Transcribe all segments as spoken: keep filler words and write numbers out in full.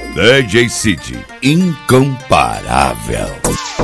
D J City, incomparável.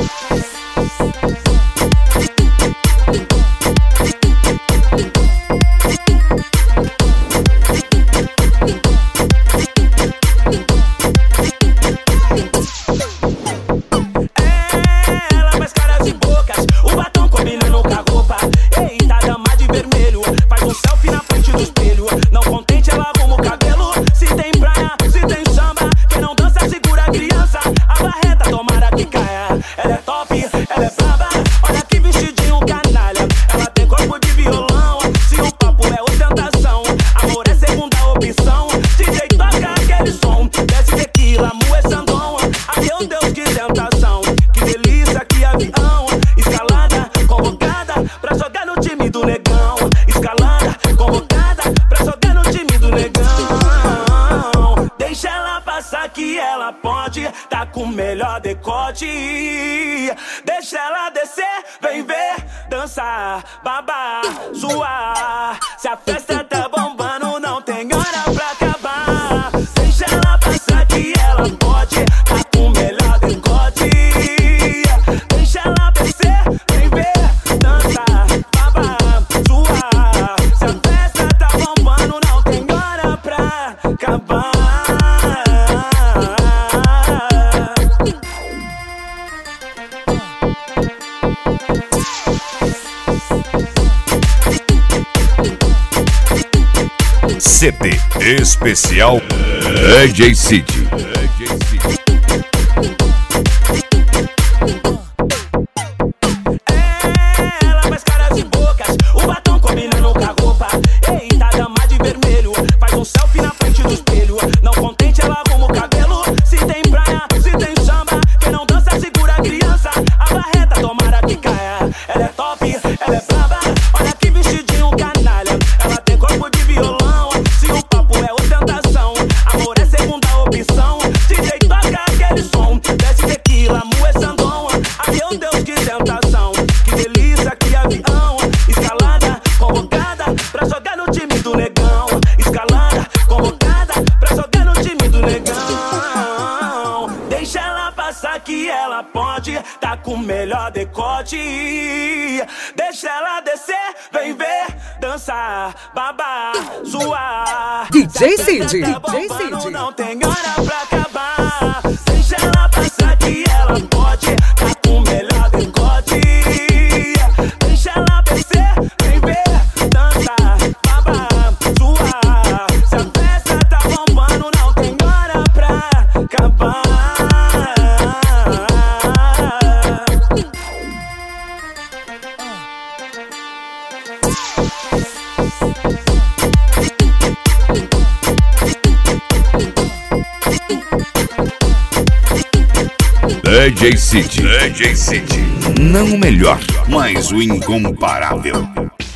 Que ela pode tá com o melhor decote. Deixa ela descer, vem ver, dançar, babar, suar. Se a festa tá bombando, não tem hora pra acabar. Deixa ela passar que ela pode tá com o melhor decote. Deixa ela descer, vem ver, dançar, babar, suar. Se a festa tá bombando, não tem hora pra acabar. C D especial D J City. Ela faz caras e bocas, o batom combinando com a roupa. Eita, dama de vermelho, faz um selfie na frente do espelho. Não contente, ela arruma o cabelo. Se tem praia, se tem samba, quem não dança segura a criança. A barreta tomara que caia. Ela é top, ela é brava. Olha que vestidinho canalha. Ela tem corpo de violão. Que ela pode tá com o melhor decote. Deixa ela descer, vem ver, dançar, babar, suar. D J City, D J City. Não tem hora pra acabar. Deixa ela passar que ela pode tá com o melhor decote. Deixa ela descer, vem ver, dançar, babar, suar. Se a festa tá bombando, não tem hora pra acabar. D J City, D J City, não o melhor, mas o incomparável.